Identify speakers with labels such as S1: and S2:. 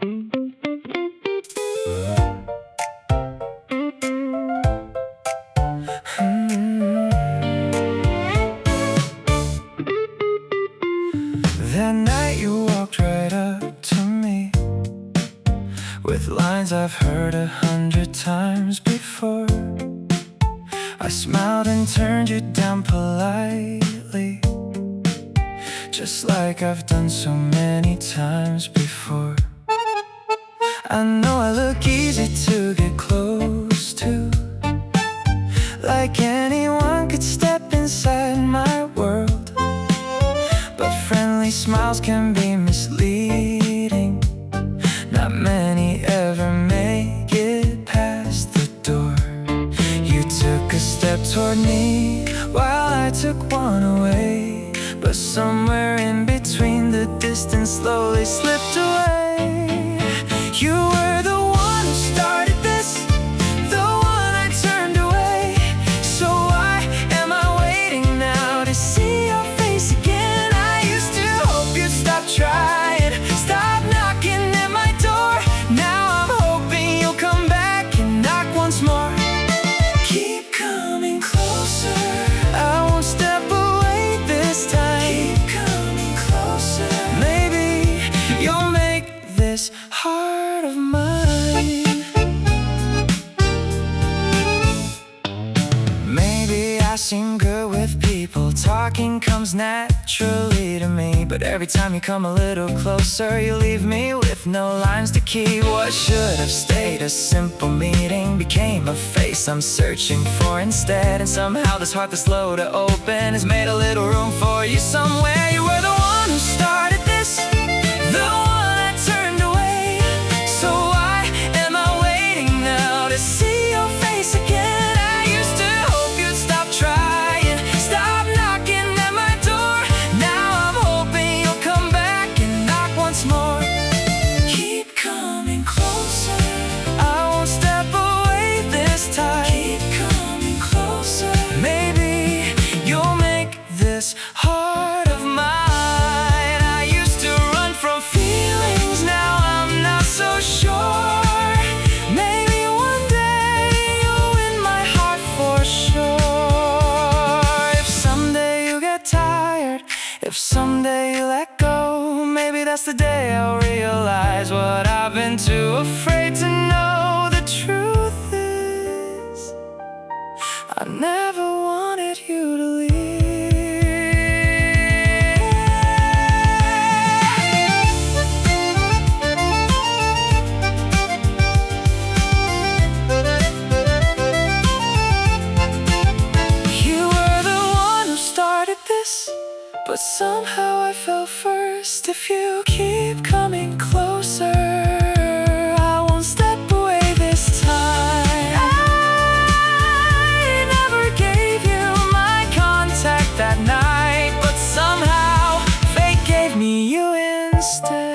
S1: That night you walked right up to me with lines I've heard 100 times before. I smiled and turned you down politely, just like I've done so many times before. I know I look easy to get close to, like anyone could step inside my world. But friendly smiles can be misleading. Not many ever make it past the door. You took a step toward me while I took one away, but somewhere in between the distance slowly slipped away. You were the one who started this, the one I turned away. So why am I waiting now to see your face again? I used to hope you'd stop trying, stop knocking at my door. Now I'm hoping you'll come back and knock once more. Keep coming closer, I won't step away this time. Keep coming closer, maybe you'll make this heart of mine. Maybe I seem good with people, talking comes naturally to me, but every time you come a little closer, you leave me with no lines to keep. What should have stayed a simple meeting became a face I'm searching for instead. And somehow this heart that's slow to open has made a little room for you somewhere. You were the one who started this, the one I turned away. So why am I waiting now to see your face again? I used to hope you'd stop trying, stop knocking at my door. Now I'm hoping you'll come back and knock once more. Keep coming closer, I won't step away this time. Keep coming closer, maybe you'll make this heart of mine. I used to run from feelings, now I'm not so sure. Maybe one day you'll win my heart for sure. If someday you get tired, if someday you let go, maybe that's the day I'll realize what I've been too afraid to know. The truth is, I never wanted you to leave. You were the one who started this, but somehow I fell first. If you keep coming closer, I won't step away this time. I never gave you my contact that night, but somehow fate gave me you instead.